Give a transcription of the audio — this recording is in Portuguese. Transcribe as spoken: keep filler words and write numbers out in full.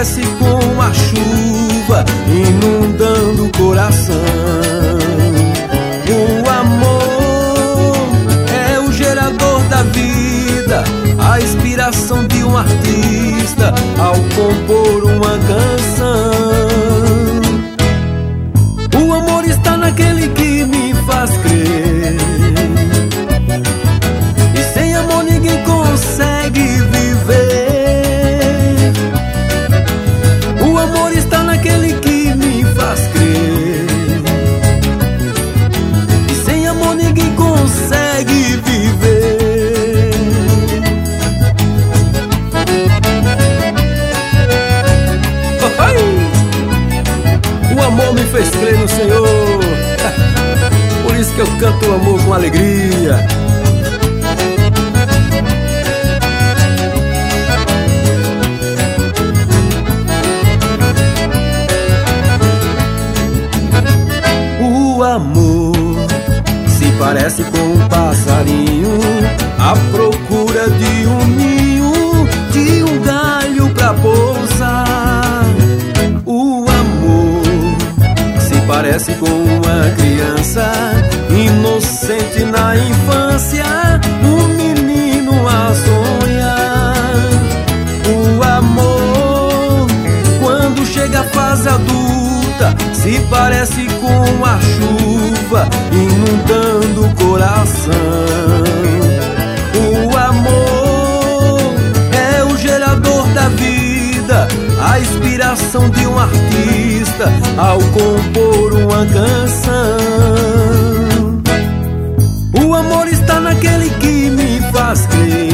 parece com a chuva inundando o coração. O amor é o gerador da vida, a inspiração de um artista ao compor uma canção. O amor está naquele que me faz crer, e sem amor ninguém consegue viver. O amor está naquele que me faz crer, e sem amor ninguém consegue viver. Oh, oh. O amor me fez crer no Senhor, por isso que eu canto o amor com alegria. O amor se parece com um passarinho à procura de um ninho, de um galho pra pousar. O amor se parece com uma criança inocente na infância, um menino a sonhar. O amor, quando chega a fase adulta, se parece com a chuva inundando o coração. O amor é o gerador da vida, a inspiração de um artista ao compor uma canção. O amor está naquele que me faz crer,